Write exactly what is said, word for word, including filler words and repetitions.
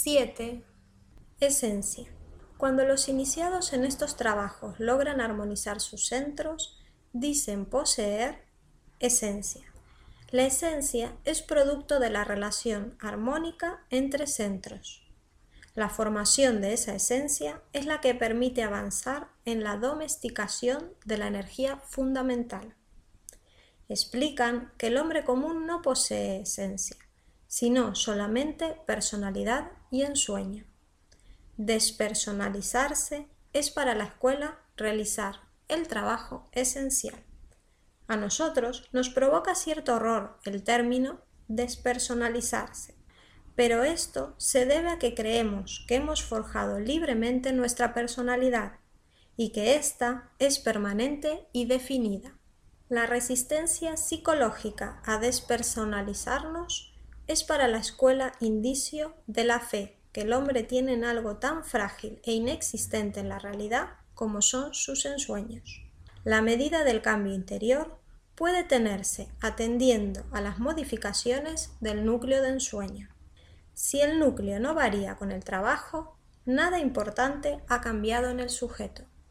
siete. Esencia. Cuando los iniciados en estos trabajos logran armonizar sus centros, dicen poseer esencia. La esencia es producto de la relación armónica entre centros. La formación de esa esencia es la que permite avanzar en la domesticación de la energía fundamental. Explican que el hombre común no posee esencia, sino solamente personalidad y ensueño. Despersonalizarse es para la escuela realizar el trabajo esencial. A nosotros nos provoca cierto horror el término despersonalizarse, pero esto se debe a que creemos que hemos forjado libremente nuestra personalidad y que ésta es permanente y definida. La resistencia psicológica a despersonalizarnos es para la escuela indicio de la fe que el hombre tiene en algo tan frágil e inexistente en la realidad como son sus ensueños. La medida del cambio interior puede tenerse atendiendo a las modificaciones del núcleo de ensueño. Si el núcleo no varía con el trabajo, nada importante ha cambiado en el sujeto.